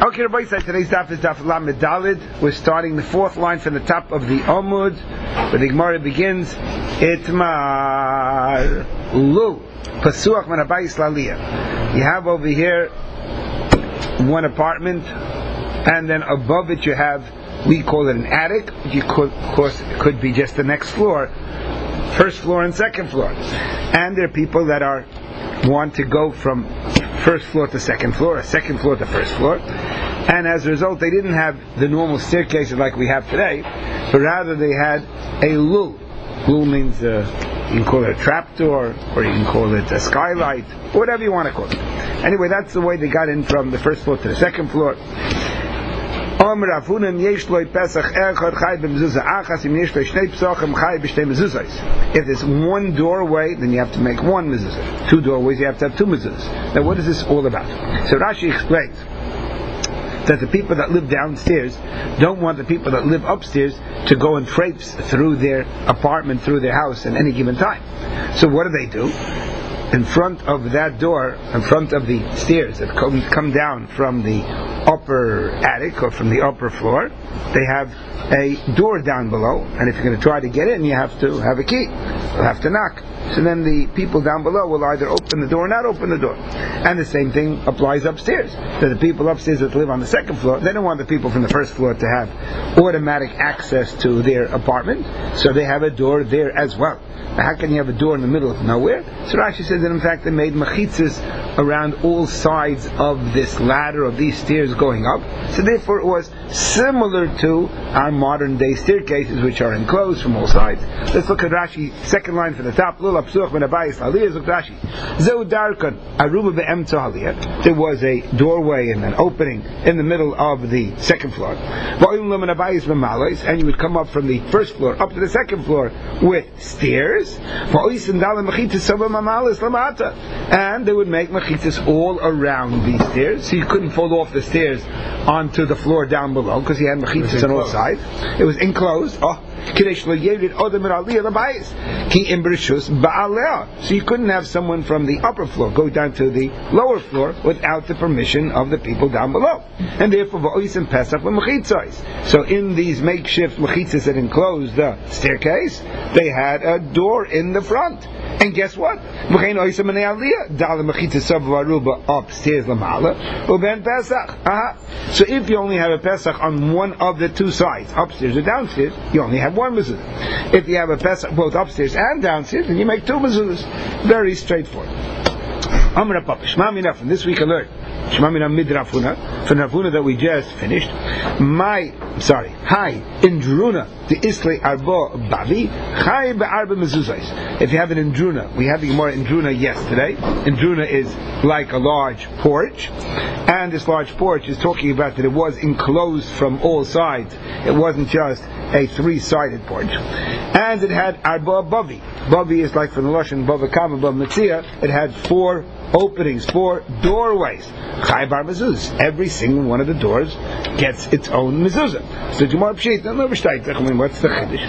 Okay, Rabbi said today's daf is daf Lamed Daled. We're starting the fourth line from the top of the Amud, where the Gemara begins. Itmar Lu Pasuach Man Habayis Laliyah. You have over here one apartment, and then above it you have, we call it an attic. You could, of course, it could be just the next floor, first floor and second floor. And there are people that want to go from first floor to second floor, or second floor to first floor, and as a result they didn't have the normal staircases like we have today, but rather they had a lul. Lul means you can call it a trapdoor, or you can call it a skylight, whatever you want to call it. Anyway, that's the way they got in from the first floor to the second floor. If there's one doorway, then you have to make one mezuzah. Two doorways, you have to have two mezuzahs. Now, what is this all about? So Rashi explains that the people that live downstairs don't want the people that live upstairs to go and traipse through their apartment, through their house at any given time. So what do? In front of that door, in front of the stairs that come down from the upper attic or from the upper floor, they have a door down below, and if you're going to try to get in, you have to have a key. You'll have to knock. So then the people down below will either open the door or not open the door. And the same thing applies upstairs. So the people upstairs that live on the second floor, they don't want the people from the first floor to have automatic access to their apartment, so they have a door there as well. Now, how can you have a door in the middle of nowhere? So Rashi says that in fact they made mechitzas around all sides of this ladder, of these stairs going up. So therefore it was similar to our modern day staircases, which are enclosed from all sides. Let's look at Rashi, second line from the top. There was a doorway and an opening in the middle of the second floor, and you would come up from the first floor up to the second floor with stairs, and they would make mechitzas all around these stairs, so you couldn't fall off the stairs onto the floor down below because you had mechitzas on all sides. It was enclosed. So you couldn't have someone from the upper floor go down to the lower floor without the permission of the people down below. And therefore, so in these makeshift mechitzas that enclosed the staircase, they had a door in the front. And guess what? Upstairs So if you only have a Pesach on one of the two sides, upstairs or downstairs, you only have one mezuzah. If you have a Pesach both upstairs and downstairs, then you make two mezuzahs. Very straightforward. From this week I learned Shmamina mid Rafuna, from Rafuna that we just finished. Hi, Indruna, the Isle Arbo Bavi, Chai Be'arba Mezuzais. If you have an Indruna, we had the Gemara Indruna yesterday. Indruna is like a large porch, and this large porch is talking about that it was enclosed from all sides. It wasn't just a three-sided porch. And it had Arba Bavi. Bavi is like from the Lashon Bava Kama Bava Metzia. It had four openings, four doorways. Chai bar mezuzah. Every single one of the doors gets its own mezuzah. So Gemara Pshit, what's the chiddush?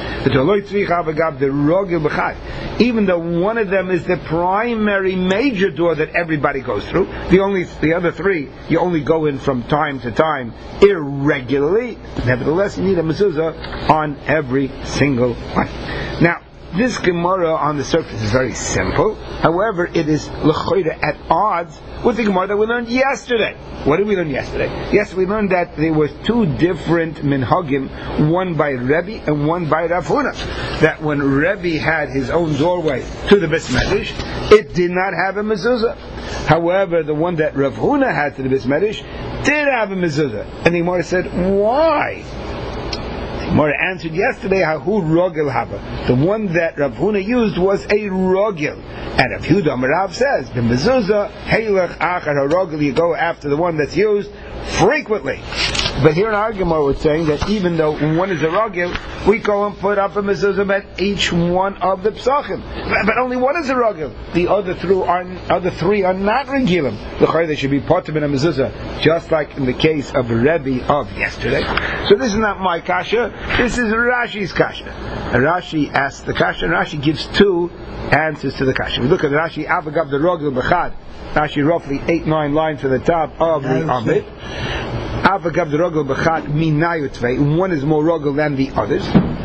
Even though one of them is the primary major door that everybody goes through, the other three you only go in from time to time irregularly. Nevertheless, you need a mezuzah on every single one. Now, this Gemara on the surface is very simple. However, it is l'choira at odds with the Gemara that we learned yesterday. What did we learn yesterday? Yes, we learned that there were two different minhagim, one by Rebbe and one by Rav Huna. That when Rebbe had his own doorway to the Beis Medrash, it did not have a mezuzah. However, the one that Rav Huna had to the Beis Medrash did have a mezuzah. And the Gemara said, why? Mora answered yesterday, Hahu Rogel Haba. The one that Rav Huna used was a Rogel. And Rav Yehuda Amarav says, the mezuzah, Heilach Achar HaRogel, you go after the one that's used frequently. But here in our Gemara we're saying that even though one is a Rogel, we go and put up a mezuzah at each one of the Psachim. But only one is a Rogel. The other three are not Regilim. They should be potem in a mezuzah, just like in the case of the Rebbe of yesterday. So this is not my kasha, this is Rashi's kasha. And Rashi asks the kasha, and Rashi gives two answers to the kasha. We look at Rashi, Avagav the Rogel Bechad. Rashi roughly 8-9 lines to the top of the Amid. Avagav the rogel b'chad minayutvei. One is more rogel than the others.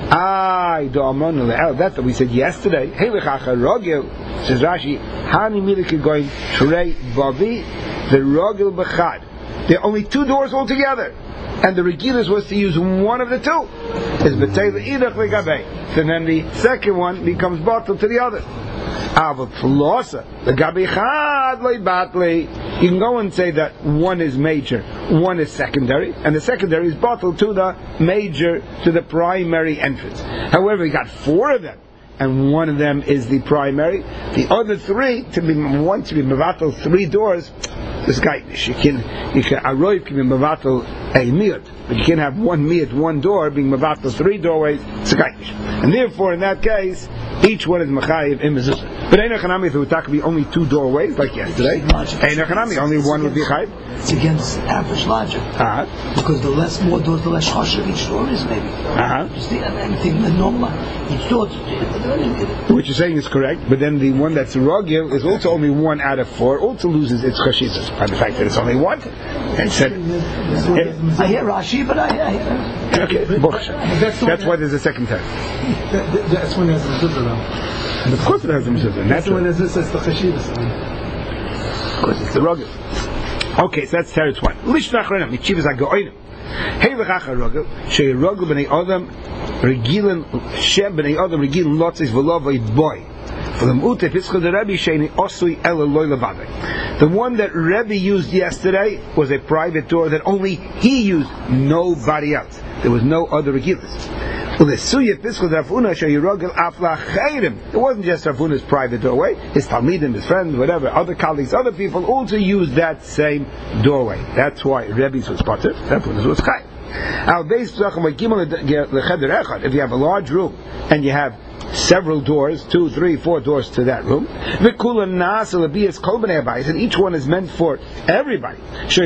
That's what we said yesterday. Hey lechacha rogel, says Rashi. Hani miliki going trei bavi the rogel b'chad. There are only 2 doors altogether, and the regilas was to use one of the 2. Is b'tei le'idach le'gabei. So then the second one becomes bottled to the other. You can go and say that one is major, one is secondary, and the secondary is bottled to the major, to the primary entrance. However, we got 4 of them, and one of them is the primary. The other 3, to be mevatel 3 doors, this guy, Aroiv can be mevatel a miyut, but you can't have one miyut, one door, being mevatel 3 doorways, and therefore, in that case, each one is mechayiv in mezuzah. But Ein Hanami, if it would be only 2 doorways, like yesterday, Ein Hanami, only one would be chayiv. It's against average logic. Because the more doors, the less harsher each door is, maybe. Just anything normal. Each door. What you're saying is correct, but then the one that's rogil is also only 1 out of 4, also loses its chashivas by the fact that it's only 1. And said, I hear Rashi, but I okay, that's why there's a second time. That's when there's a mezuzah. Of course it has a mezuzah. That's when there's the chashivas. Of course it's the rogil. Okay, so that's teretz 1. Lishnach rena mitzivas hagoyim. Hey lechacha rogil, shey rogil b'nei adam regilen shem b'nei adam regilen lotzis v'lovay boy. The one that Rebbe used yesterday was a private door that only he used, nobody else. There was no other regilas. It wasn't just Rav Huna's private doorway. His talmidim, his friends, whatever, other colleagues, other people also used that same doorway. That's why Rebbe's was potter, Rav Huna's was chayv. If you have a large room and you have several doors, 2, 3, 4 doors to that room, and each one is meant for everybody. This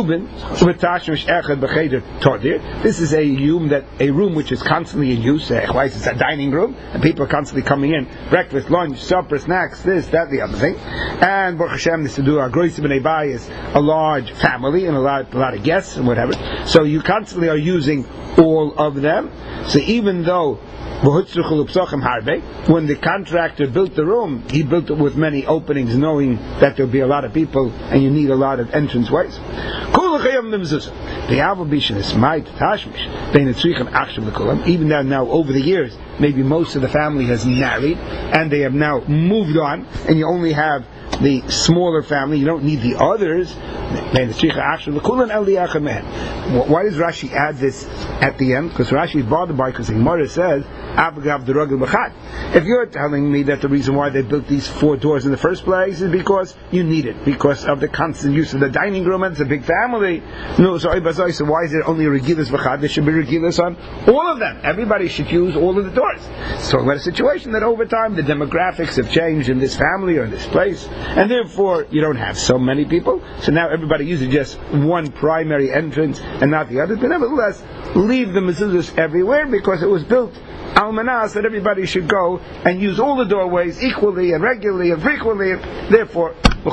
is a room which is constantly in use. It's a dining room, and people are constantly coming in, breakfast, lunch, supper, snacks, this, that, the other thing. And Baruch Hashem, this is a large family and a lot of guests and whatever. So you constantly are using all of them. So even though when the contractor built the room, he built it with many openings, knowing that there'll be a lot of people and you need a lot of entrance ways. Even now over the years, maybe most of the family has married and they have now moved on, and you only have the smaller family, you don't need the others. Why does Rashi add this at the end? Because Rashi is bothered by, because the Gemara says, if you're telling me that the reason why they built these 4 doors in the first place is because you need it, because of the constant use of the dining room, and it's a big family. No, so why is it only regilas v'chad? There should be regilas on all of them. Everybody should use all of the doors. So about a situation that over time the demographics have changed in this family or in this place, and therefore you don't have so many people. So now everybody uses just one primary entrance and not the other. But nevertheless, leave the mezuzahs everywhere, because it was built almanas that everybody should go and use all the doorways equally and regularly and frequently. Therefore,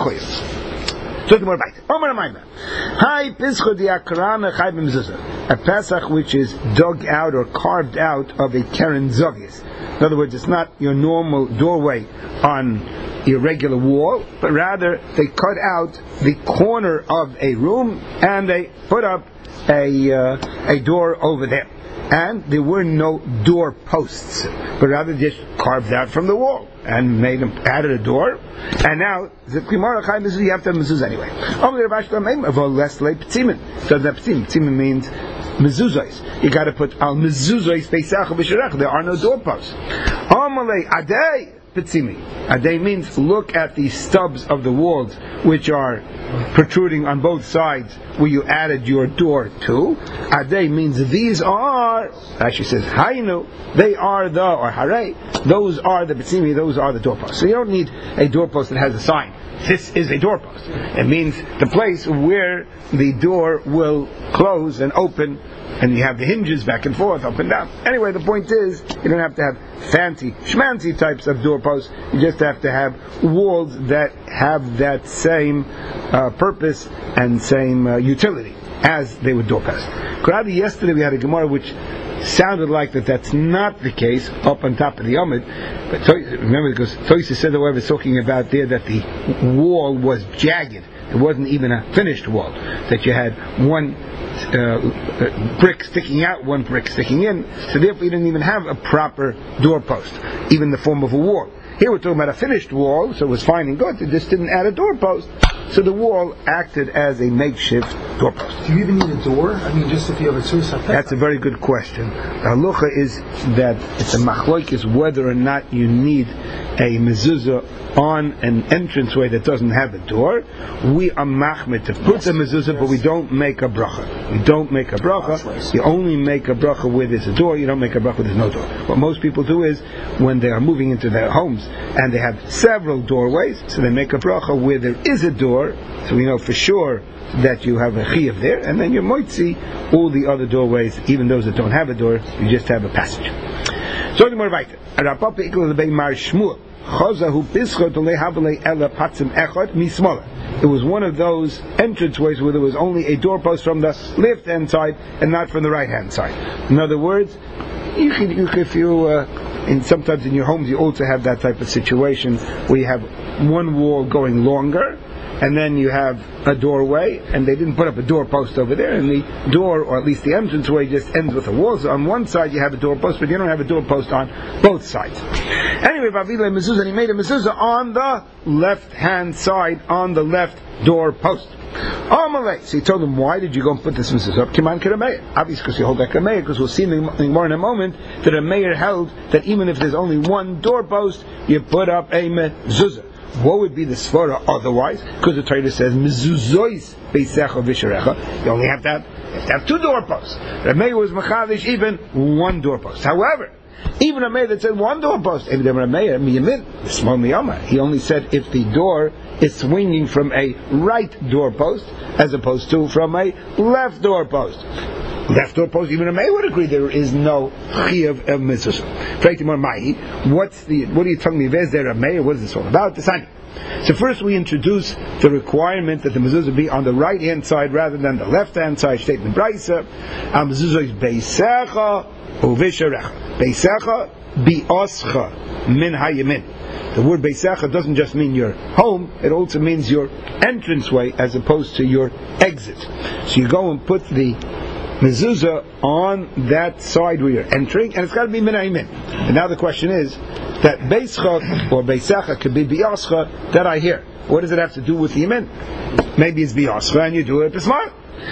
a Pesach which is dug out or carved out of a Keren Zovius. In other words, it's not your normal doorway on your regular wall, but rather they cut out the corner of a room and they put up a door over there. And there were no door posts, but rather just carved out from the wall and added a door. And now you have to have mezuzah anyway. So that p'tzimim means mezuzahs. You got to put al mezuzahs beisach b'shirach. There are no door posts. Amalei adei p'tzimi. Adei means look at the stubs of the walls which are protruding on both sides where you added your door to. Adei means these are, actually says hainu, they are the, or hare, those are the p'tzimi, those are the doorposts. So you don't need a doorpost that has a sign, this is a doorpost. It means the place where the door will close and open, and you have the hinges back and forth, up and down. Anyway, the point is, you don't have to have fancy, schmancy types of doorposts. You just have to have walls that have that same purpose and same utility. as they would doorpost. Yesterday we had a Gemara which sounded like that's not the case up on top of the Amid, but remember, because Toysa said that we were talking about there that the wall was jagged. It wasn't even a finished wall. That you had one brick sticking out, one brick sticking in. So therefore, you didn't even have a proper doorpost, even in the form of a wall. Here we're talking about a finished wall, so it was fine and good. It just didn't add a doorpost. So the wall acted as a makeshift doorpost. Do you even need a door? I mean, just if you have a suicide. That's a very good question. The halacha is that it's a machlokes whether or not you need a mezuzah on an entranceway that doesn't have a door. We are machmir to put the mezuzah, but we don't make a bracha. We don't make a bracha. You only make a bracha where there's a door. You don't make a bracha where there's no door. What most people do is, when they are moving into their homes and they have several doorways, so they make a bracha where there is a door, so we know for sure that you have a chiyuv there, and then you might see all the other doorways, even those that don't have a door, you just have a passage. So the more weiter. It was one of those entranceways where there was only a doorpost from the left hand side and not from the right hand side. In other words, sometimes in your homes you also have that type of situation where you have one wall going longer, and then you have a doorway, and they didn't put up a doorpost over there, and the door, or at least the entranceway, just ends with a wall. So on one side you have a doorpost, but you don't have a doorpost on both sides. Anyway, Bavile mezuzah, and he made a mezuzah on the left-hand side, on the left doorpost. So he told him, why did you go and put this mezuzah up? Kiman Kirameir. Obviously, because you hold that Kirameir, because we'll see more in a moment that a mayor held that even if there's only one doorpost, you put up a mezuzah. What would be the svara otherwise? Because the Torah says mezuzos beisecha v'sharecha. You only have to have two doorposts. The mayor was machadish even one doorpost. However, even a mayor that said one doorpost, he only said if the door is swinging from a right doorpost as opposed to from a left doorpost. Left doorpost, even a mayor would agree there is no chiyuv of mezuzah. What are you telling me? Where's there a mayor? What is this all about? So first we introduce the requirement that the mezuzah be on the right hand side rather than the left hand side. State in the Brisa, mezuzah is beisecha uvisharecha. Beisecha bi'oscha min hayamin. The word beisecha doesn't just mean your home; it also means your entranceway as opposed to your exit. So you go and put the mezuzah on that side where you're entering, and it's got to be min hayamin. And now the question is that beischa or beisecha could be bi'oscha. That I hear. What does it have to do with the yamin? Maybe it's bi'oscha, and you do it b'smart.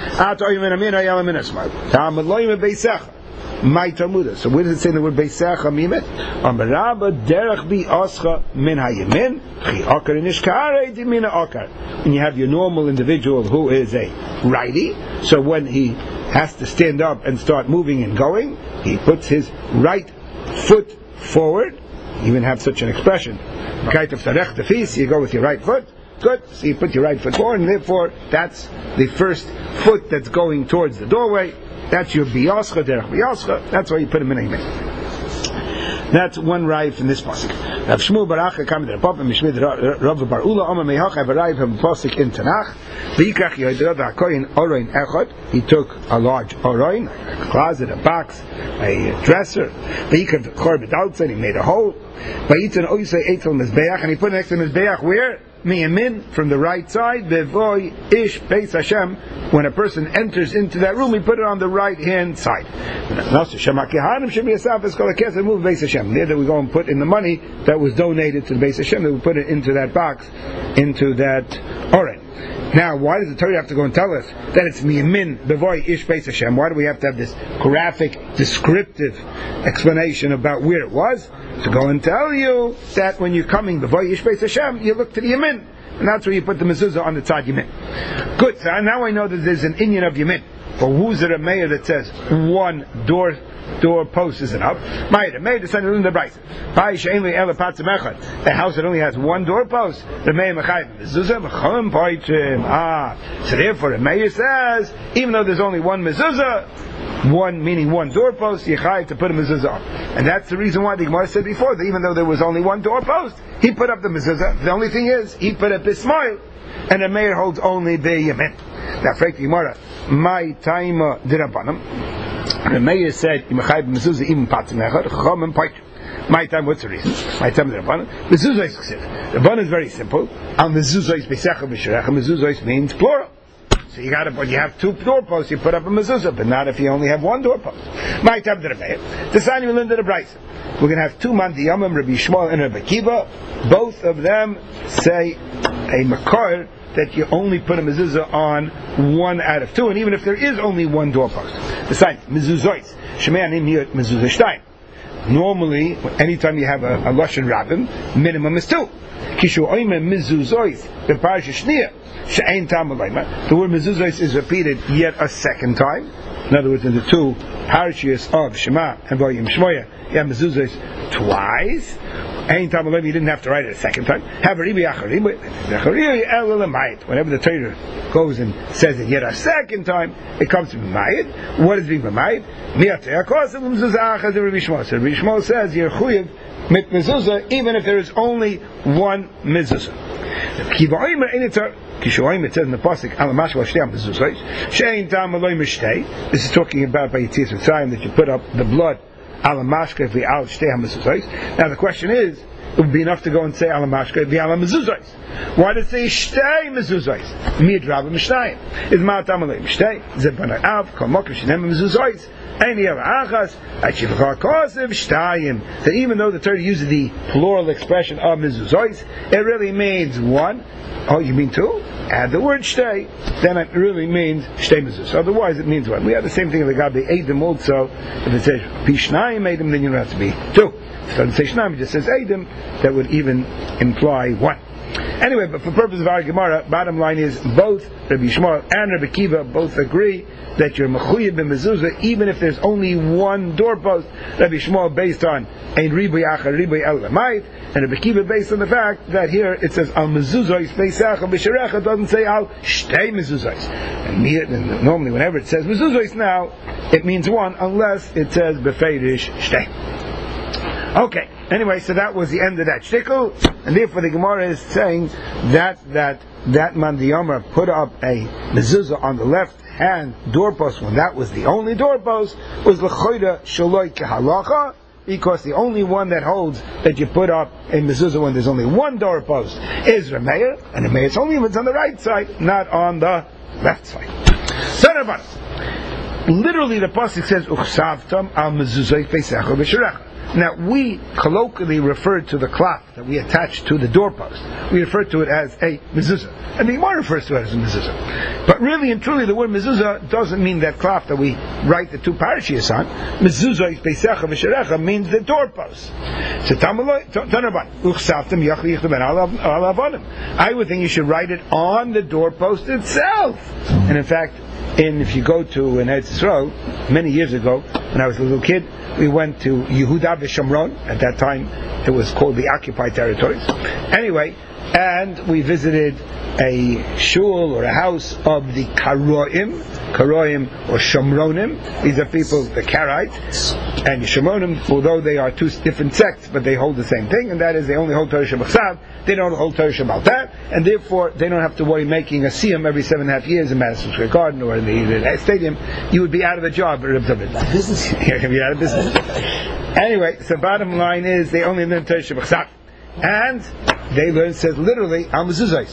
My Talmud. So where does it say the word beisecha mimet? Amarabba derech bi'oscha min hayamin chi akar nishkarei di min akar. When you have your normal individual who is a righty, so when he has to stand up and start moving and going, he puts his right foot forward. You even have such an expression. You go with your right foot. Good. So you put your right foot forward, and therefore that's the first foot that's going towards the doorway. That's your biyascha, derech biyascha. That's why you put him in a minute. That's one raya from this pasuk. Rav Shmuel Baracha came to the Papa Mishmid Rav Bar Ula Oma Mehach. I have a raya from pasuk in Tanakh. V'yikach Yodel V'Hakoyin Oroin Echad. He took a large oroin, a closet, a box, a dresser. V'yikach Chor B'Daltzin. He made a hole. V'yitzon Oisei Eitel Mizbeach, and he put next to Mizbeach where? Miyamin, from the right side. Bevoy ish beis Hashem. When a person enters into that room, he put it on the right hand side. There that we go and put in the money that was donated to the Beis Hashem. That we put it into that box, into that oren. Now, why does the Torah have to go and tell us that it's miyamin bevoy ish beis Hashem? Why do we have to have this graphic, descriptive explanation about where it was? To go and tell you that when you're coming bevoy ish beis Hashem, you look to the yamin, and that's where you put the mezuzah on the tzad yamin. Good. So now I know that there's an inyan of yamin. But who's it a mayor that says one door post is enough? The mayor descended in the Brisa. A house that only has one door post, the mayor so therefore the mayor says, even though there's only one mezuzah, one meaning one doorpost, you have to put a mezuzah on. And that's the reason why the Gemara said before that even though there was only one doorpost, he put up the mezuzah. The only thing is, he put up his smile, and the mayor holds only the yamin. Now, Frank Gemara, my time dirabanim. Remeir said, "Imachayv mezuzah even patim echad chacham and paitrim." My time, what's the reason? My time dirabanim. Mezuzah is ksiv. The bun is very simple. Al mezuzah is beisecha b'sherecha. Mezuzah means plural. So you got when you have two doorposts, you put up a mezuzah, but not if you only have one doorpost. My time dirabanim. The sign you learned the brayso. We're going to have two mandiyamim, Rabbi Shmuel and Rabbi Akiva. Both of them say a makar that you only put a mezuzah on one out of two, and even if there is only one doorpost. The sign mezuzos shemeanim here mezuzah shtayim. Normally, anytime you have a lashon rabbim, minimum is two. Kishu oime mezuzos beparasha shniya she'ein tam alayma. The word mezuzos is repeated yet a second time. In other words, in the two parashiyos of Shema and Vayim Shmoya, you have mezuzos twice. Anytime you didn't have to write it a second time. Whenever the Torah goes and says it yet a second time, it comes to B'mayid. What is being B'mayid? So Rabbi Shmuel says, you're chuyev mit mezuzah, even if there is only one mezuzah. It says in the pasuk, this is talking about by Yitzis Mitzrayim that you put up the blood. Now the question is, it would be enough to go and say ala mashka, the ala mezuzos. Why does it say shtei mezuzos? Mid rabba mishtayim. Is ma'atam alei mishtei? Zebana av kol mokem shenem mezuzos. Any other achas achivcha kosev shtayim. That even though the Torah uses the plural expression of mezuzos, it really means one. Oh, you mean two? Add the word shtei, then it really means shtei mezuzos. Otherwise, it means one. We have the same thing in the Gabi Eidim also. If it says pishnayim Eidim, then you don't have to be two. If it doesn't say shnayim, it just says Eidim, that would even imply one. Anyway, but for purpose of our Gemara, bottom line is both Rabbi Shmuel and Rabbi Akiva both agree that you're mechuyed b'mezuzah even if there's only one doorpost. Rabbi Shmuel based on ein ribui achar ribui el lamayit, and Rabbi Akiva based on the fact that here it says al mezuzos beisecha b'sherecha, it doesn't say al shtei mezuzos. And normally whenever it says mezuzos now, it means one unless it says befeirish shtei. Okay, anyway, so that was the end of that shtickle, and therefore the Gemara is saying that Mandiyamar put up a mezuzah on the left hand doorpost when that was the only doorpost was l'choida shaloi kehalacha, because the only one that holds that you put up a mezuzah when there's only one doorpost is Remeir, and Remeir's only when it's on the right side, not on the left side. So literally the pasuk says uchsavtam al mezuzah beisecha b'sherecha. Now, we colloquially refer to the cloth that we attach to the doorpost. We refer to it as a mezuzah. And the Gemara refers to it as a mezuzah. But really and truly, the word mezuzah doesn't mean that cloth that we write the two parashiyos on. Mezuzah is beisecha v'sherecha means the doorpost. So, I would think you should write it on the doorpost itself. And in fact, if you go to an Eretz Yisrael, many years ago, when I was a little kid, we went to Yehuda v'Shomron. At that time, it was called the occupied territories. Anyway, and we visited a shul or a house of the Karoim or Shomronim. These are people, the Karaites, and the Shomronim, although they are two different sects, but they hold the same thing, and that is they only hold Torah Shabbat. They don't hold Torah Shabbat that, and therefore they don't have to worry making a siyum every 7.5 years in Madison Square Garden or in the stadium. You would be out of a job. Business. You're be out of business. Anyway, so bottom line is they only learn Torah Shabbat. And they learn, says literally, al mezuzos.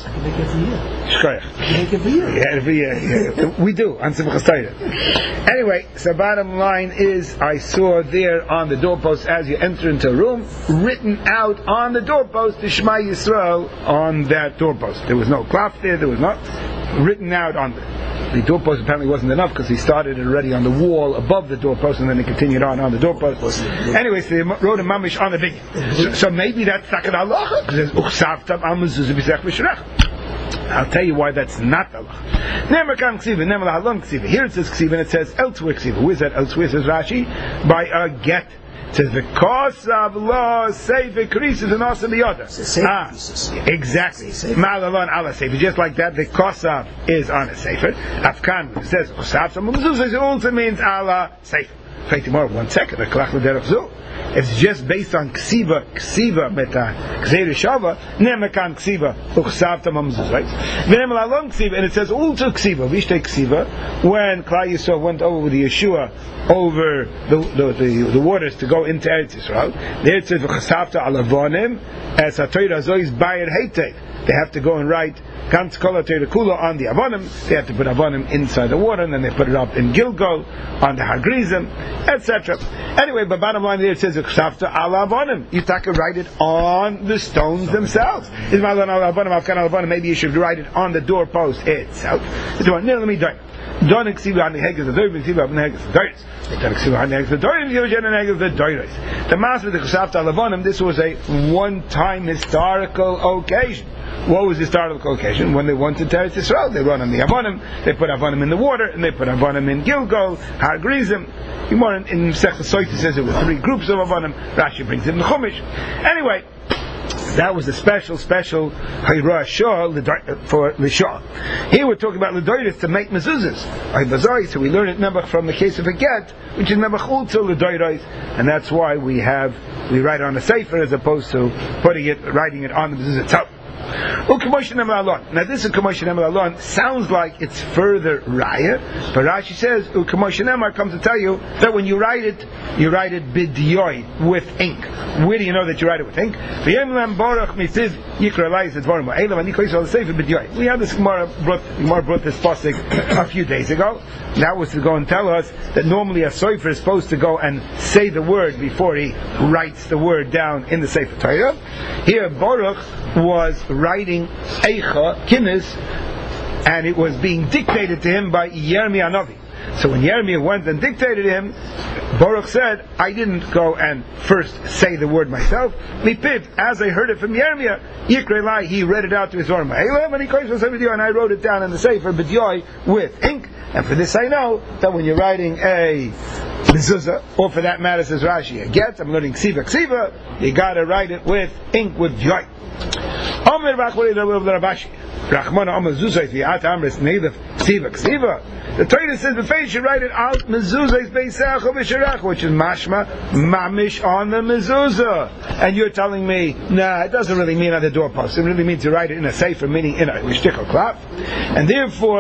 Every year. Yeah, every year. Yeah. We do, on Simchas Torah. Anyway, so bottom line is, I saw there on the doorpost as you enter into a room, written out on the doorpost, the Shema Yisrael on that doorpost. There was no cloth there was not written out on the doorpost. Apparently wasn't enough because he started it already on the wall above the doorpost and then he continued on the doorpost. Anyway, so they wrote a mamish on the big. So maybe that's Takad Allah. I'll tell you why that's not Allah. Here it says Ksiva and it says elsewhere Ksiva. Where is that elsewhere? Says Rashi, by a get. It says the kosav lo sefer krisis and also the other. Exactly. Malalon ala sefer. Just like that, the kosav is on a sefer. Afkan says kosav. So mezuzah also means ala sefer. Wait tomorrow. 1 second. It's just based on ksiva meta kseir shava nemekan ksiva uchsavta mamzuz, right? V'nemel alon ksiva, and it says also ksiva. V'ishtei ksiva when Klal Yisrael went over with Yeshua over the waters to go into Eretz Yisrael. There it says v'chasavta alavonim as ha'toyra zois bayir heitei. They have to go and write Kants Kol Kula on the Avonim. They have to put Avonim inside the water, and then they put it up in Gilgal on the Hagrizim, etc. Anyway, but bottom line there it says Kshavta Ala Avonim. You have to write it on the stones themselves. Maybe you should write it on the doorpost itself. The master of the Kshavta Ala Avonim, this was a one-time historical occasion. What was the historical occasion? When they wanted to Eretz Yisrael, they run on the Avonim, they put Avonim in the water, and they put Avonim in Gilgal, Har Grizim. Gemara in Masechta Soita says there were 3 groups of Avonim. Rashi brings it in the Chumash. Anyway, that was a special Hayrah Shah for Lishah. Here we're talking about L'doiris to make mezuzahs. So we learn it from the case of a get, which is Nebach to L'doiris, and that's why we write it on a sefer as opposed to writing it on the mezuzah itself. Now this U'Kamoshe Nemar Alon sounds like it's further raya, but Rashi says U'Kamoshe Nemar comes to tell you that when you write it b'diyoy, with ink. Where do you know that you write it with ink? We have this Gemara brought this pasuk a few days ago. That was to go and tell us that normally a sofer is supposed to go and say the word before he writes the word down in the Sefer Torah. Here Baruch was writing Eicha, Kinnis, and it was being dictated to him by Yirmiyah Navi. So when Yirmiyah went and dictated him, Baruch said, I didn't go and first say the word myself. As I heard it from Yirmiyah, Yikre Lai, he read it out to his Orma. And I wrote it down in the Sefer B'dyoy with ink. And for this I know that when you're writing a mezuzah, or for that matter, says Rashi, a get, I'm learning ksiva, you gotta write it with ink with joy. The Torah says the face should write it out mezuzah beisecha b'sherecha, which is mashma mamish on the mezuzah. And you're telling me, nah, it doesn't really mean on the doorpost. It really means to write it in a sefer, meaning in a shtickle klaf. And therefore,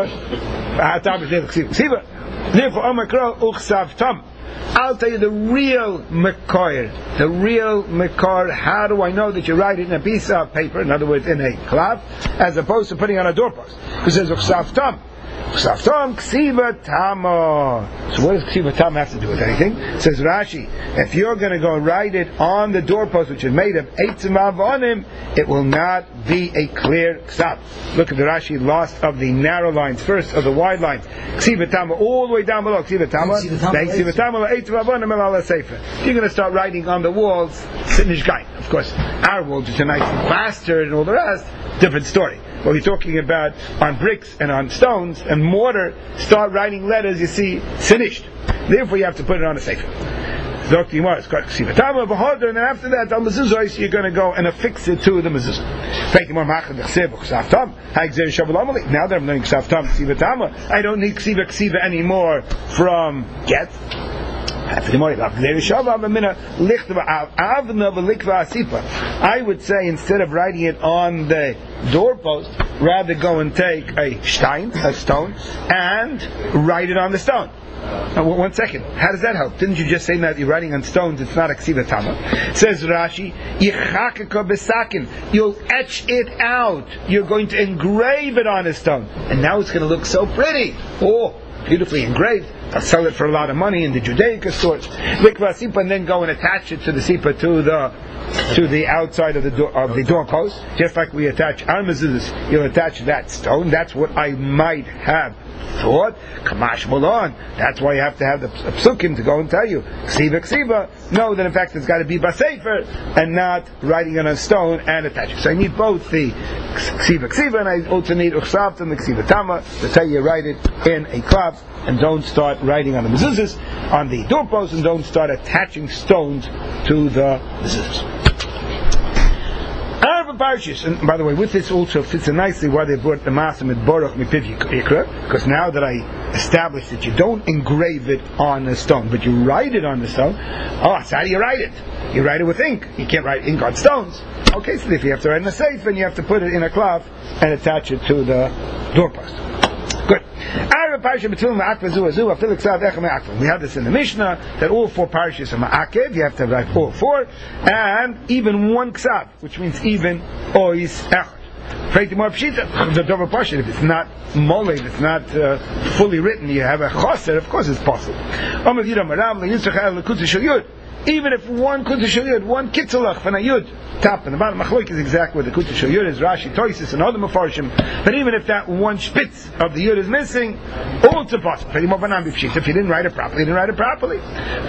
Omakro uchsav tam. I'll tell you the real makar. How do I know that you write it in a piece of paper? In other words, in a klaf, as opposed to putting on a doorpost. It says uchsav tam. Ksiva Tama. So what does Ksiva Tama have to do with anything? Says Rashi, if you're going to go and write it on the doorpost, which is made of Eitzim Avonim, it will not be a clear Ksav. Look at the Rashi, last of the narrow lines, first of the wide lines. Ksiva Tama, all the way down below. Ksiva Tama, Eitzim Avonim Ala Sefer. You're going to start writing on the walls, Sinish Gain. Of course, our walls are nice and plastered and all the rest, different story. What we're talking about on bricks and on stones and mortar, start writing letters, you see, finished. Therefore you have to put it on a sefer. And then after that, on mezuzah, you're going to go and affix it to the mezuzah. Now that I'm learning ksiva tam, I don't need ksiva anymore from get. I would say instead of writing it on the doorpost, rather go and take a stone, and write it on the stone. Now, 1 second. How does that help? Didn't you just say that you're writing on stones? It's not a ksiva tama. Says Rashi, you'll etch it out. You're going to engrave it on a stone, and now it's going to look so pretty. Oh, beautifully engraved. I'll sell it for a lot of money in the Judaica stores. And then go and attach it to the sipa to the outside of the doorpost, just like we attach our mezuzahs. You'll attach that stone. That's what I might have thought, Kamash Mulon. That's why you have to have the psukim to go and tell you. Ksiva. No, that in fact it's got to be Basefer and not writing on a stone and attaching. So I need both the Ksiva, and I also need Uchsav and the Ksiva Tama to tell you write it in a klav, and don't start writing on the mezuzahs, on the doorposts, and don't start attaching stones to the mezuzahs. And by the way, with this also fits in nicely why they brought the Masim at Baruch Mipiv Yikra, because now that I established that you don't engrave it on a stone, but you write it on the stone. Oh, so how do you write it? You write it with ink. You can't write ink on stones. Okay, so if you have to write in a safe, then you have to put it in a cloth and attach it to the doorpost. Good. We have this in the Mishnah that all 4 parashas are ma'akev. You have to write all 4, and even 1 ksav, which means even ois echad. The double parsha, if it's not mole, if it's not fully written, you have a choser. Of course, it's possible. Even if 1 Kutush Yud, 1 Kitzalach from a Yud, top and the bottom, Machloik is exactly what the Kutush Yud is, Rashi, Toisis, and other Mefarshim. But even if that 1 spitz of the Yud is missing, all it's possible. If you didn't write it properly, you didn't write it properly.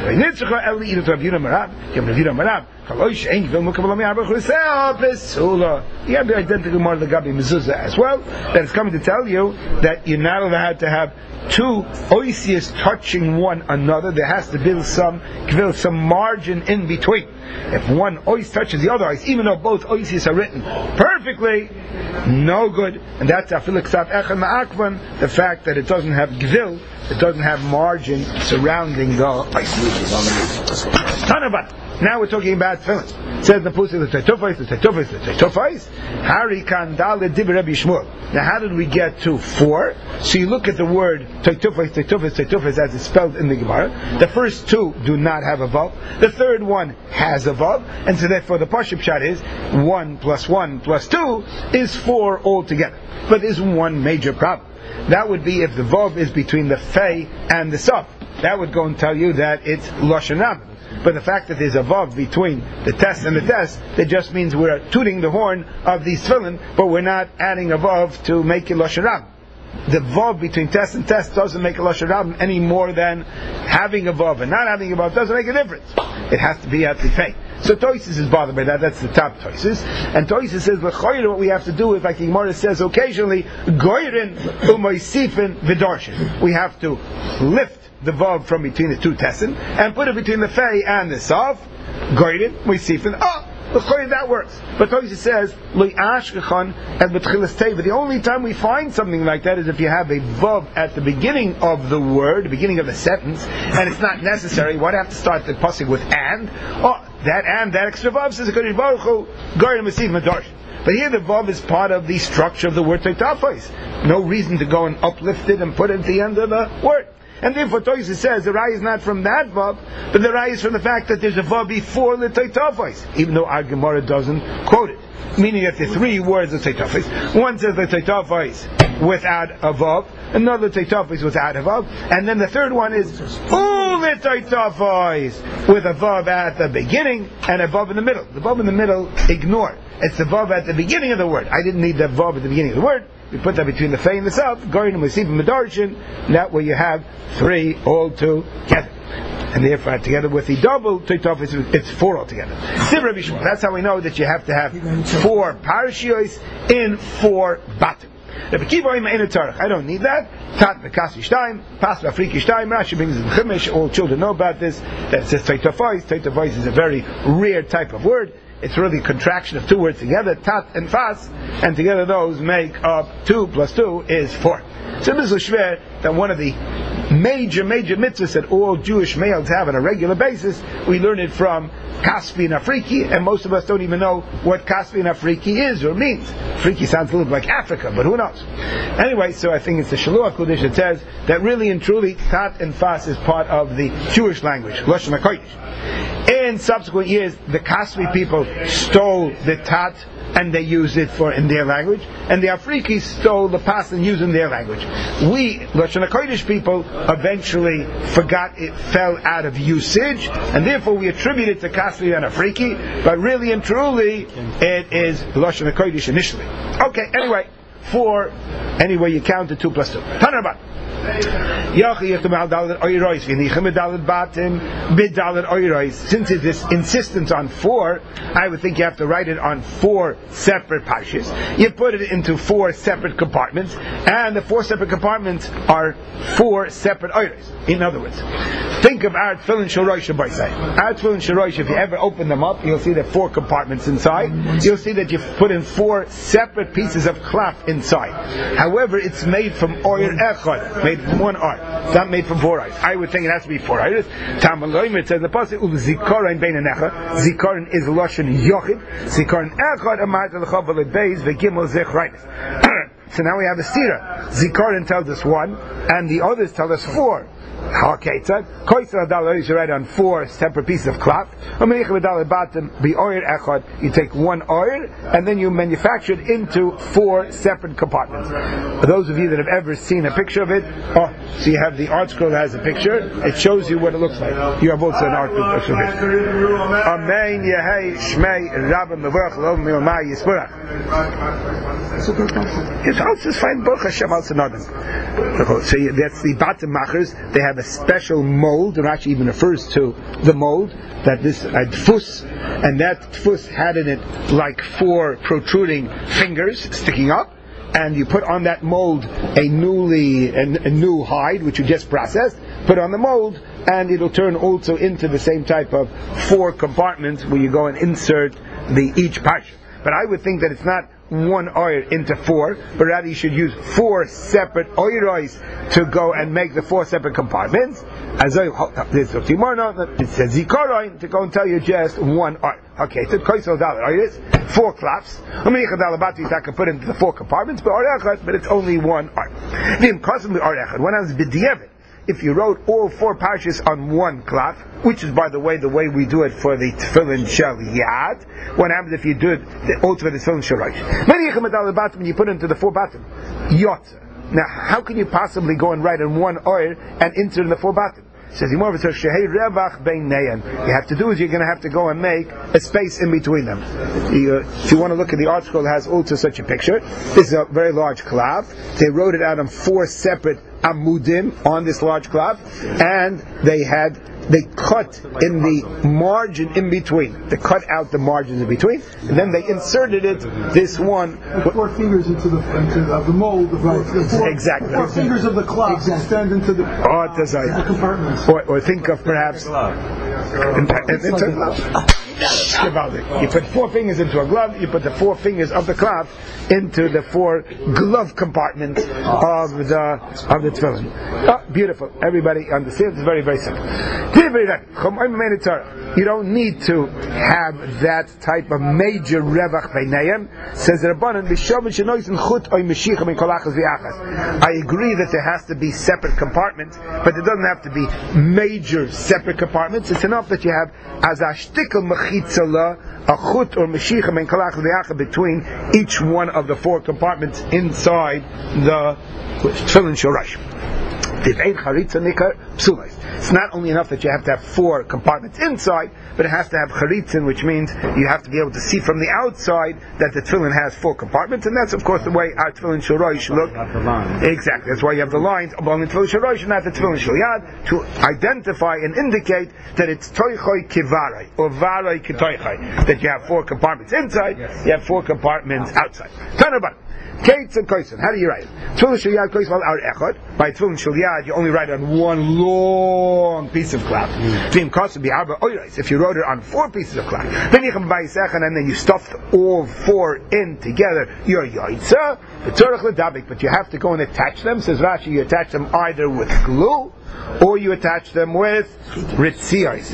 You have the identical more of the Gabi Mezuzah as well, that is coming to tell you that you're not allowed to have 2 oisias touching one another. There has to be some margin in between. If one ois touches the other ois, even though both oisias are written perfectly, no good. And that's afilik sav echad ma'akvan, the fact that it doesn't have gvil, it doesn't have margin surrounding the ois. Tanabat. Now we're talking about tefillin. It says the Pusik, the Teitofais, Hari kan daled dibur Rabbi Shmuel. Now how did we get to 4? So you look at the word Teitofais as it's spelled in the Gemara. The first 2 do not have a vav. The third one has a vav. And so therefore the Pashup Pshat is 1 plus 1 plus 2 is 4 altogether. But there's one major problem. That would be if the vav is between the fei and the saf. That would go and tell you that it's Lashon Rab. But the fact that there's a vav between the test and the test, that just means we're tooting the horn of these tefillin, but we're not adding a vav to make it Lashon Rab. The vav between test and test doesn't make a Lashon Rab any more than having a vav and not having a vav doesn't make a difference. It has to be at the fei. So Toisis is bothered by that. That's the top Toisis. And Toisis says, what we have to do is, like the Gemara says occasionally, goyrin u'moisifin v'darshin. We have to lift the vav from between the 2 tessin and put it between the fei and the saf. Goyrin moisifin. That works. But Toisis says, the only time we find something like that is if you have a vav at the beginning of the word, the beginning of the sentence, and it's not necessary. Why do you have to start the pasuk with and? That extra vav says, But here the vav is part of the structure of the word Teitofais. No reason to go and uplift it and put it at the end of the word. And therefore Toisus says the Rai is not from that vav, but the Rai is from the fact that there's a vav before the Teitofais, even though our Gemara doesn't quote it. Meaning that the 3 words of Teitofais. One says the Teitofais without a vav, another Teitofais without a vav, and then the third one is the Teitofais with a vav at the beginning and a vav in the middle. The vav in the middle, ignore. It's the vav at the beginning of the word. I didn't need that vav at the beginning of the word. We put that between the fei and the saf, Goyin and Mesivim Medarshin, that way you have 3 all together. And therefore, together with the double Teitofais, it's 4 altogether. That's how we know that you have to have 4 parashios in 4 batim. I don't need that. Tat Bekasi Shtaim, Pas Afriki Shtaim, Rashi brings in Chumash, all children know about this, that says Teitofais. Teitofais is a very rare type of word. It's really a contraction of 2 words together, tat and fas, and together those make up 2 plus 2 is 4. So this is shver that one of the major mitzvahs that all Jewish males have on a regular basis. We learn it from Kaspi and Afriki, and most of us don't even know what Kaspi and Afriki is or means. Afriki sounds a little like Africa, but who knows? Anyway, so I think it's the Shaluach Kodesh that says that really and truly tat and fas is part of the Jewish language, Lashon HaKodesh. In subsequent years, the Kaspi people stole the tat and they used it in their language, and the Afrikis stole the pas and used it in their language. We, Lashon HaKodesh people, eventually forgot it, fell out of usage, and therefore we attribute it to Kaspi and Afriki, but really and truly, it is Lashon HaKodesh initially. Okay, anyway, 4, anyway you count the 2 plus 2. Tanarbat. Since it is insistence on 4, I would think you have to write it on 4 separate parshas. You put it into 4 separate compartments, and the 4 separate compartments are 4 separate oiros. In other words, think of our tefillin shel rosh by say. Our tefillin shel rosh, if you ever open them up, you'll see there are 4 compartments inside. You'll see that you've put in 4 separate pieces of cloth inside. However, it's made from oir echad, made from 1 oir. It's not made from 4 oirs. I would think it has to be 4 oirs. Talmud Loimer says the pasuk zikaron bein anecha. Zikaron is lashon yochid. Zikaron echad amart lecha v'lebeis v'gimel zechrayis. So now we have a stira. Zikaron tells us 1, and the others tell us 4. Okay, you write on 4 separate pieces of cloth. You take 1 oil and then you manufacture it into 4 separate compartments. For those of you that have ever seen a picture of it, so you have the art scroll that has a picture, it shows you what it looks like. You have also an art picture of it. Amen, Yehei, Shmei, Rabban, Mevorach, Lov, Milmai, Yisburach. It's also fine, Baruch Hashem, also nothing. So that's the bottom machers. They have a special mold, and Rashi even refers to the mold, that this dfus, and that dfus had in it like 4 protruding fingers sticking up, and you put on that mold a new hide, which you just processed, put on the mold, and it'll turn also into the same type of 4 compartments where you go and insert each parsha. But I would think that it's not 1 oir into 4, but rather you should use 4 separate oiros to go and make the 4 separate compartments. As it says zikaron to go and tell you just 1 oir. Okay, so koisel dalet oiros, 4 claps. I can put into the 4 compartments, but it's only 1 oir. When I was b'diavad, if you wrote all 4 parshas on 1 cloth, which is, by the way we do it for the tefillin shel yad, what happens if you do it also for the tefillin shel rosh? When you put it into the 4 bottom, yotza. Now, how can you possibly go and write in 1 oil and insert in the 4 bottom? Says you have to do is you're going to have to go and make a space in between them. If you want to look at the art scroll, it has also such a picture. This is a very large cloth. They wrote it out on 4 separate amudim on this large cloth, and they cut in the margin in between. They cut out the margins in between, and then they inserted it. This one, 4 fingers into the mold, right? Exactly. 4 fingers of the cloth extend into the compartments. Or think of perhaps you put 4 fingers into a glove. You put the 4 fingers of the cloth into the 4 glove compartments of the tefillin. Beautiful. Everybody understands. It's very, very simple. You don't need to have that type of major revach beinayim. Says the Rabbanan, I agree that there has to be separate compartments, but it doesn't have to be major separate compartments. It's enough that you have as a shtikel mechitzala, a chut or meshicha ben kalach v'yacha between each one of the 4 compartments inside the tefillin shel rosh. It's not only enough that you have to have 4 compartments inside, but it has to have charitzin, which means you have to be able to see from the outside that the tefillin has 4 compartments, and that's of course the way our tefillin shel rosh look. Exactly, that's why you have the lines along the tefillin shel rosh and not the tefillin shel yad, to identify and indicate that it's toichoi kivarai, or varai kitoichai, that you have 4 compartments inside, you have 4 compartments outside. Tanabah. Kates and Koisen. How do you write it? Tefillin shel yad kois val ar echad. By tefillin shel yad, you only write on 1 long piece of cloth. If you wrote it on 4 pieces of cloth, then you can buy second, and then you stuffed all 4 in together. You're yaitza, but you have to go and attach them. Says Rashi, you attach them either with glue or you attach them with ritzios,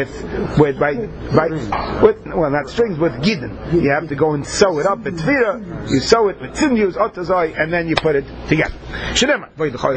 with not strings, with gidden. You have to go and sew it up with tvira. You sew it with tzimyus, otazai, and then you put it together. Shnema,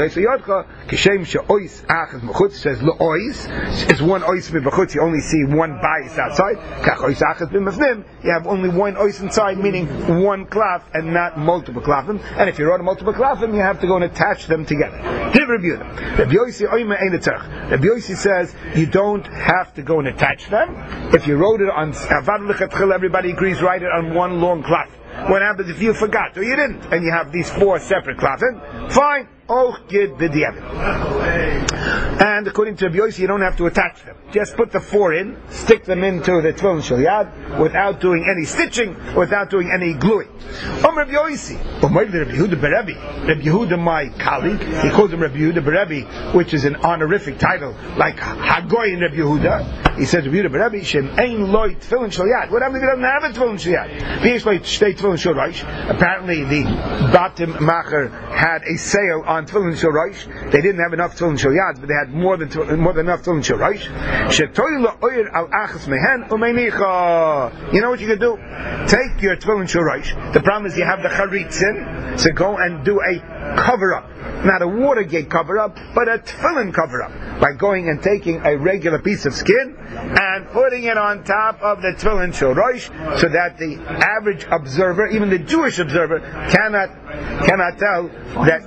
says lo'ois. It's 1 ois b'chutz. You only see 1 bayis outside. You have only 1 ois inside, meaning 1 cloth and not multiple clothim. And if you wrote a multiple clothim, you have to go and attach them together. Review them. Rabbi Yossi says you don't have to go and attach them. If you wrote it on everybody agrees, write it on 1 long cloth. What happens if you forgot or you didn't, and you have these 4 separate cloths? Fine, And according to Rabbi Yossi, you don't have to attach them. Just put the 4 in, stick them into the tefillin shel yad, without doing any stitching, without doing any gluing. Rabbi Yossi, Rabbi Yehuda, my colleague, he calls him Rabbi Yehuda Berebi, which is an honorific title, like Hagoy and Rabbi Yehuda. He says Rabbi Yehuda Berebi, Shem ein loy tefillin shel yad. What happens if he doesn't have a tefillin shel yad? Apparently the Batim Macher had a sale on tefillin shel rosh. They didn't have enough tefillin shel yad, but they had more than enough tefillin shel rosh. You know what you can do? Take your tefillin shel rosh. The problem is you have the charitzin, so go and do a cover-up. Not a Watergate cover-up, but a tefillin cover-up. By going and taking a regular piece of skin and putting it on top of the tefillin shel rosh, so that the average observer, even the Jewish observer, cannot tell that.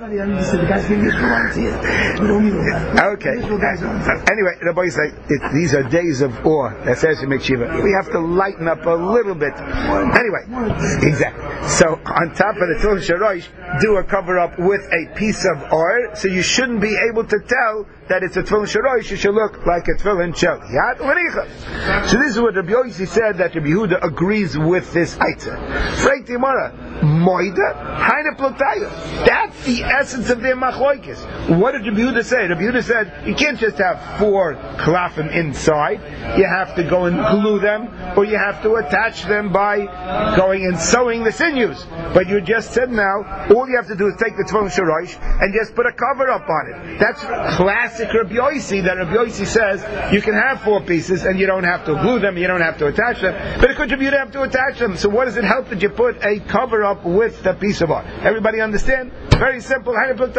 Okay. Anyway, Rabbi say these are days of awe. That says to make shiva. We have to lighten up a little bit. Anyway, exactly. So on top of the tefillin shel rosh, do a cover-up with a piece of oil, so you shouldn't be able to tell that it's a tefillin shel rosh. It should look like a tefillin shel yad. So this is what Rabbi Yossi said, that Rabbi Yehuda agrees with this Eitzah. Freit Gemara, Moida, Haina Plotaya. That's the essence of their machloikis. What did Rabbi Yehuda say? Rabbi Yehuda said, you can't just have 4 klafim inside. You have to go and glue them, or you have to attach them by going and sewing the sinews. But you just said now, all you have to do is take the tefillin shel rosh and just put a cover up on it. That's classic Rabbi Yossi, that Rabbi Yossi says you can have 4 pieces and you don't have to glue them, you don't have to attach them. But it could you have to attach them. So what does it help that you put a cover up with the piece of art? Everybody understand? Very simple.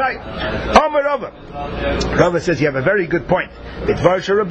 Rava says you have a very good point. From the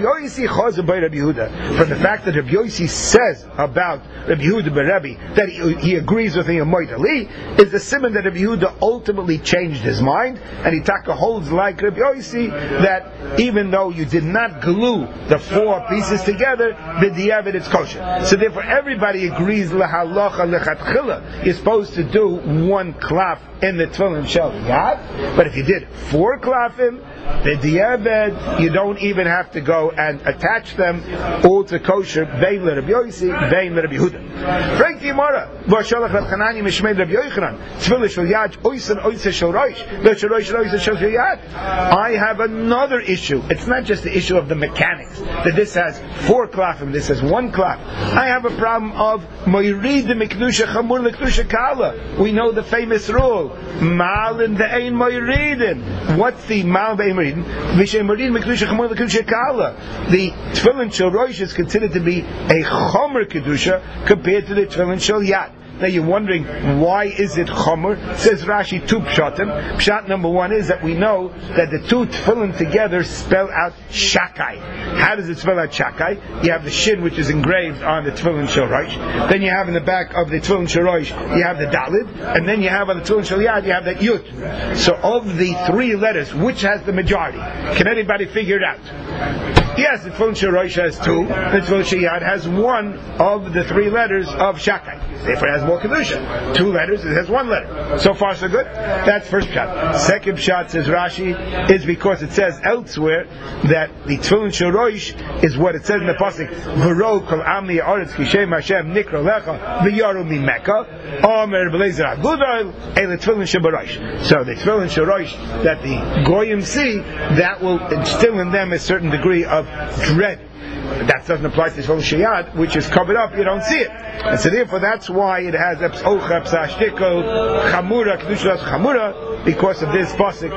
fact that Rabbi Yossi says about Rabbi Yehuda Berebi that he agrees with him Ali, is the simon that Rabbi Yehuda ultimately changed his mind, and he holds like Rabbi Yossi that even though you did not glue the 4 pieces together, b'diavad it's kosher. So therefore everybody agrees lahalacha lechatchila. You're supposed to do 1 klaf in the tefillin shel yad, but if you did 4 klafim, the diabed, you don't even have to go and attach them all to kosher. Bein le Rabbi Yossi, bein le Rabbi Yehuda. Frank the Gemara, v'shalach Rab Chanani mishmeid Rabbi Yochanan, tefillin shel yad, oisan shel rosh, shel rosh shel yad. I have another issue. It's not just the issue of the mechanics, that this has 4 klafim, this has 1 klaf. I have a problem of moirid the mikdusha chamur lekdusha kala. We know the famous rule, malin the ein moiridin. What's the mal the ein moiridin? Vishay moirid mikdusha chamur lekdusha kala. The tefillin shel rosh is considered to be a chomer kedusha compared to the tefillin shel yad. Now you're wondering, why is it chomer? Says Rashi 2 pshatim. Pshat number 1 is that we know that the 2 tefillin together spell out shakai. How does it spell out shakai? You have the shin, which is engraved on the tefillin shel rosh. Then you have in the back of the tefillin shel rosh, you have the dalid, and then you have on the tefillin shel yad, you have that yud. So of the 3 letters, which has the majority? Can anybody figure it out? Yes, the tefillin shel rosh has 2. The tefillin shel yad has 1 of the 3 letters of shakai. Therefore it has more kedusha. 2 letters, it has 1 letter. So far so good. That's first shot. Second shot, says Rashi, is because it says elsewhere that the tefillin shel rosh is what it says in the pasuk, V'ro kol amni ha'aretz kishem Hashem nikra lecha v'yaru mimeka Omer b'leizer agudal ele tefillin shel rosh. So the tefillin shel rosh that the goyim see, that will instill in them a certain degree of dread. That doesn't apply to tefillin shel yad, which is covered up, you don't see it. And so therefore that's why it has Epsocha, Psashtikol, Chamura, Kedushas Chamura, because of this pasuk,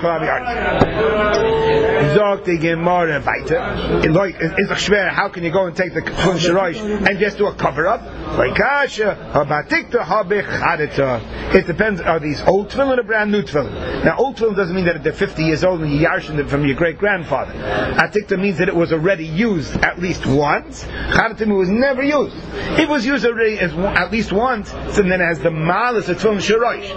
Zog the Gemara Baita. How can you go and take the tefillin shel rosh and just do a cover up? It depends, are these old tefillin or brand new tefillin? Now old tefillin doesn't mean that they're 50 years old and you yarshin them from your great grandfather. Atikta means that it was already used at least once. Chadatim was never used. It was used already at least once, so then it has the malas of tefillin shel rosh.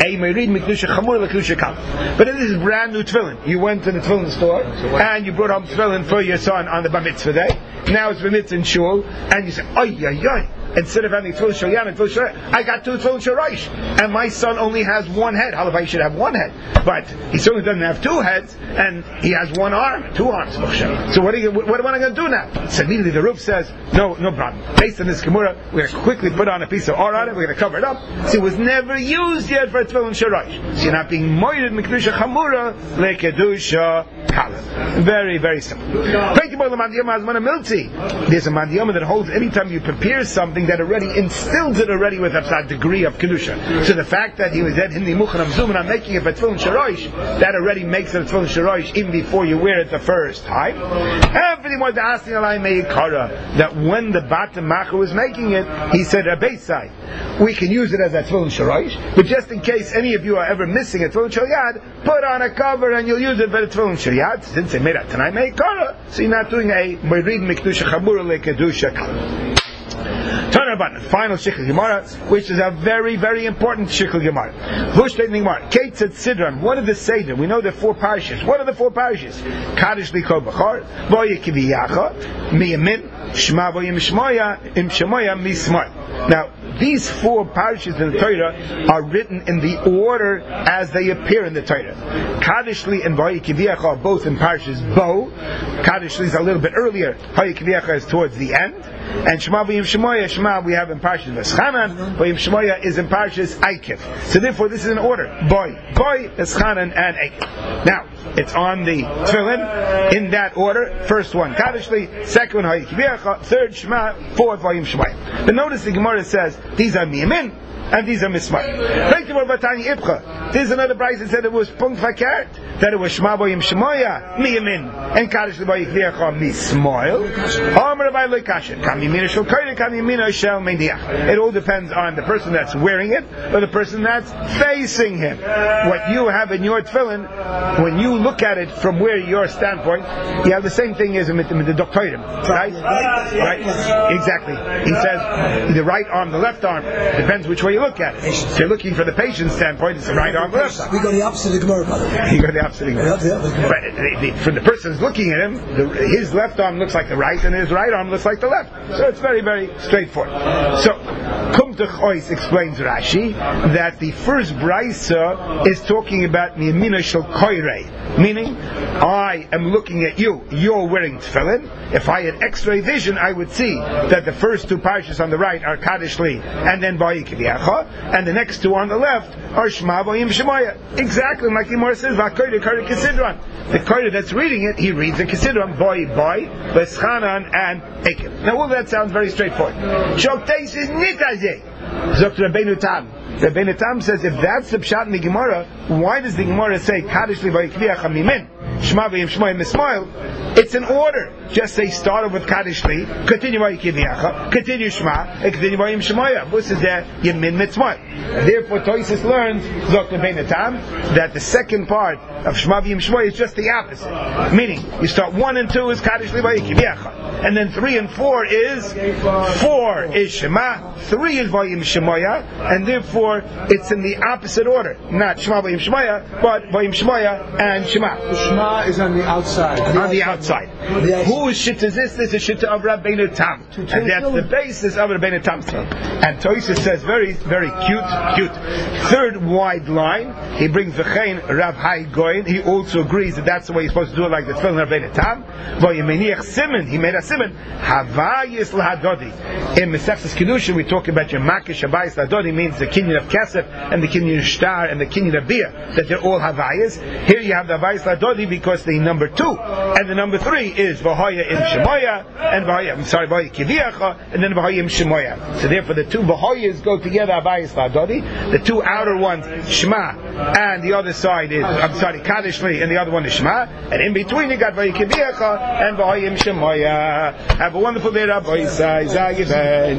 But if this is brand new tefillin, you went to the tefillin store and you brought home tefillin for your son on the bar mitzvah day. Now it's bar mitzvah in shul, and you say, "Oy, oy, oy, instead of having tefillin shel yad and tefillin shel resh, I got two tefillin shel resh, and my son only has one head. Halavai should have one head, but he certainly doesn't have two heads, and he has one arm, two arms. So what am I going to do now? So immediately the Ruf says, no problem. Based on this Gemara, we're going to quickly put on a piece of or on it. We're going to cover it up. So it was never used yet for a tefillin shel resh. So you're not being moided mikdusha chamura lekedusha kala. Very, very simple. There's a mandiyama that holds anytime you prepare something that already instills it already with a degree of kedusha. So the fact that he was at hindi muchan amzum and I'm making it for tefillin shel resh, that already makes it a tefillin shel resh even before you wear it the first time. Everything was asking alai meikara that when the Batam Macha was making it, he said Rabbeisai, we can use it as a tefillin shel resh, but just in case any of you are ever missing a tefillin shel yad, put on a cover and you'll use it for the tefillin shel yad. Since they made it tonight meikara, so you're not doing a merid mikdusha chamura lekedusha kala. Final Shikha Gemara, which is a very, very important Shikha Gemara. Hushleitning Gemara. Ketzat Sidran. What are the Seder? We know there are 4 parishes. What are the 4 parishes? Kaddish Liko Bachar, Voye Kiviyacha, Miyamin, Shema Voye Mishmoya, Im Shemoya Mismar. Now, these 4 parishes in the Torah are written in the order as they appear in the Torah. Kadishli and Voye Kiviyacha are both in parishes Bo. Kadishli is a little bit earlier. Voye Kiviyacha is towards the end. And Shema V'yim Shemoya, Shema we have in Parshas Veschanan, V'yim Shemoya is in Parshas Eikev. So therefore this is in order. Boy, Veschanan, and Eikev. Now, it's on the Tefillin, in that order. First one, Kadishli, second one, Hayikivyecha, third, Shema, fourth, V'yim Shemoya. But notice the Gemara says, these are Miyamin, and these are Mismar. There's another price that said it was Punkt Fakert, that it was Shema Boyim Shemoya, Miyamin, and Kaddish L'Boy Yikviyacha Mismoil. It all depends on the person that's wearing it, or the person that's facing him. What you have in your tefillin, when you look at it from where your standpoint, you have the same thing as in the Doktorim, right? Right? Exactly. He says, the right arm, the left arm, depends which way you look at it. So you're looking for the patient's standpoint, it's the right arm, the left arm. We got the opposite of the Gemara, by the way. You got the opposite of the Gemara. But for the person who's looking at him, his left arm looks like the right, and his right arm looks like the left. So it's very, very straightforward. So, Kumtach Ois explains Rashi that the first Braisa is talking about Miyamina Shel Koirei, meaning, I am looking at you, you're wearing tefillin. If I had X-ray vision, I would see that the first 2 parshas on the right are Kaddish Li, and then V'yikviyacha, and the next 2 on the left are Shema V'yim Shemoya. Exactly like the Gemara says, V'akoyre Koyre Kisidron. The Koyre that's reading it, he reads the Kisidron, Boy, Veschanan, and Ekev. Now all that sounds very straightforward. Shokteis is Nitazeh. Zok Rabbeinu Tam. Rabbeinu Tam says, if that's the Pshat in the Gemara, why does the Gemara say Kaddish Li V'yikviyacha Mimin, Shema V'yim Shemoya Mismoil? It's an order. Just say start with Kaddish Li, continue V'yikviyacha, continue Shema, and continue V'yim Shemoya. This is there Yemin Mitzmoy. Therefore, Toysis learns Zok Rabbeinu Tam that the second part of Shema V'yim Shemoya is just the opposite. Meaning, you start 1 and 2 is Kaddish Li V'yikviyacha, and then 3 and 4 is Shema, 3 is V'yim Shemoya, and therefore it's in the opposite order. Not Shema V'yim Shemoya, but V'yim Shemoya and Shema. The Shema is on the outside. On the outside. Whose shit is this? This is shit of Rabbeinu Tam. And that's the basis of Rabbeinu Tam. And Toysis says very, very cute. Third wide line, he brings V'chein Rav Hai Goyin. He also agrees that that's the way you're supposed to do it, like the Tefillin Rabbeinu Tam. V'yemeniach Simen, he made a Simen. Havayis L'Hadodi. In Mesechus Kedushin, we talk about your Makish Havayis L'Hadodi, means the Kinyan of Kesef, and the Kinyan of Shtar, and the Kinyan of Bia, that they're all Havayis. Here you have the Havayis L'Hadodi because the number 2 and the number 3 is V'hoya Im Shemoya, and V'hoya Kiviyacha, and then V'hoya Im Shemoya. So therefore the 2 V'hoyas go together, Havayis L'Hadodi. The 2 outer ones, Shema, and the other side is, Kaddish Li, and the other one is Shema, and in between you got V'hoya Kiviyacha and V'hoya Im Shemoya. Have a wonderful day, Rabbi Isai.